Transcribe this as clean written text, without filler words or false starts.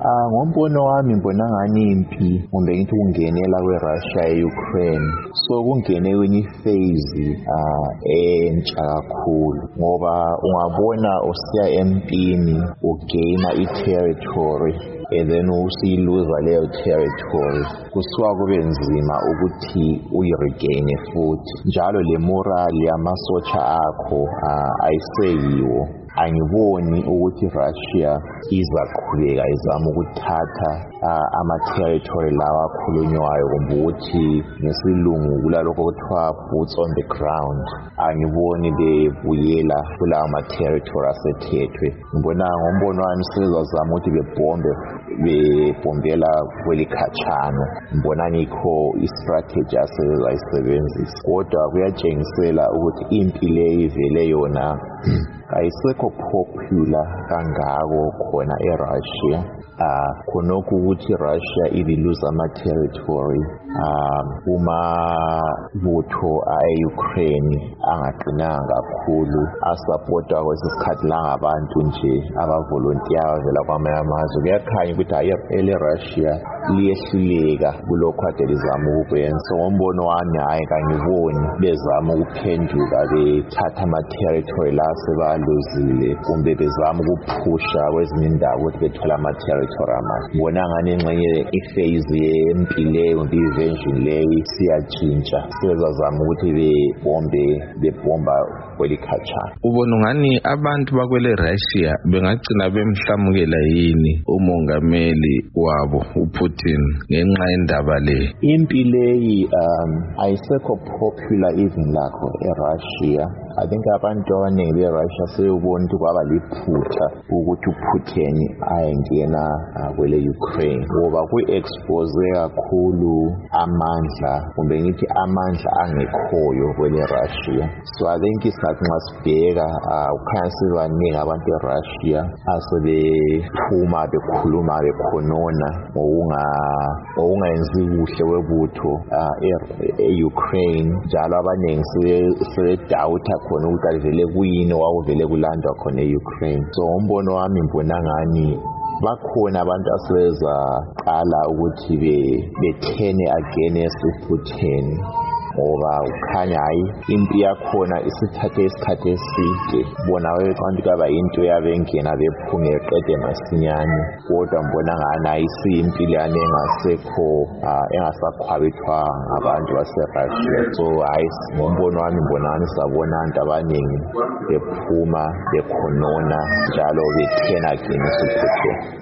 Ngombono wami ngibona ngani impi kumbe ngithi ukungenela kweRussia eUkraine so kungene kwenye phase entsha kakhulu ngoba ungabona usiya empini ugaina i-territory and then usiyiluza leyo territory kusuka kube nzima ukuthi uyiregaine futhi njalo le morale yamasotsha akho ayiseyiwo. Angiboni ukuthi Russia izaqhubeka izama ukuthatha ama-territory lawa akhulunywayo kumbe ukuthi ngesilungu kulalokho kuthiwa boots on the ground. Angiboni bebuyela kulawa ma-territory asethethwe. Ngibona ngombono wami sebezazama ukuthi bebombela kwelikhatshana. Ngibona ngikho i-strategy asebenzisa kodwa kuyatshengisela ukuthi impi le ivele yona ayisekho popular kangako khona eRussia. Khonokho ukuthi Russia ibiluza ama-territory umabutho e-Ukraine angaqinanga kakhulu asupportwa kwesikhathi la ngabantu nje abavolontiya abavela kwamanye amazwe. Kuyakhanya ukuthi ele-Russia liyehluleka kulokho kade lizama ukukwenza. So ngombono wami kangiboni bezama ukuphenduka bethatha ama-territory la sebaluzile kumbe bezama ukuphusha kwezinye indawo ukuthi bethole ama-territory amanye. Ngibona ngani engxenye iphase yempi leyo kumbe i-invasion leyo siyatshintsha sebezazama ukuthi bebomba kwelikhatshana. Ubona ngani abantu bakwele Russia bengagcina bemhlamukela yini umongameli wabo uPutin ngenxa yendaba le? Impi leyi ayisekho popular even lakho eRussia. I think abantu abaningi beRussia sebebona ukuthi kwaba liphutha ukuthi uPutin ayengena kwele Ukraine ngoba ku-expose kakhulu amandla kumbe ngithi amandla angekhoyo kwele Russia. So I think isikhathi nxa sibheka ukhanya sebaningi abantu eRussia asebephuma bekhuluma bekhonona ngokungenzi kuhle kwebutho e-Ukraine njalo abaningi sebedawutha khona ukuthi alivele kuyini wakuvele kulandwa khona e-Ukraine. So ngombono wami ngibona ngani bakhona abantu asebeza qala ukuthi bethene against uPutin ngoba ukhanya impi yakhona isithathe isikhathi eside. Bona abantu kaba yinto yabengena bephume eqede masinyane kodwa ngibona ngani ayisiyimpi leyana engasakhwabithwa ngabantu baseRussia. So ngombono wami ngibona ngani sabona abantu abaningi bephuma bekhonona njalo bethena against uPutin.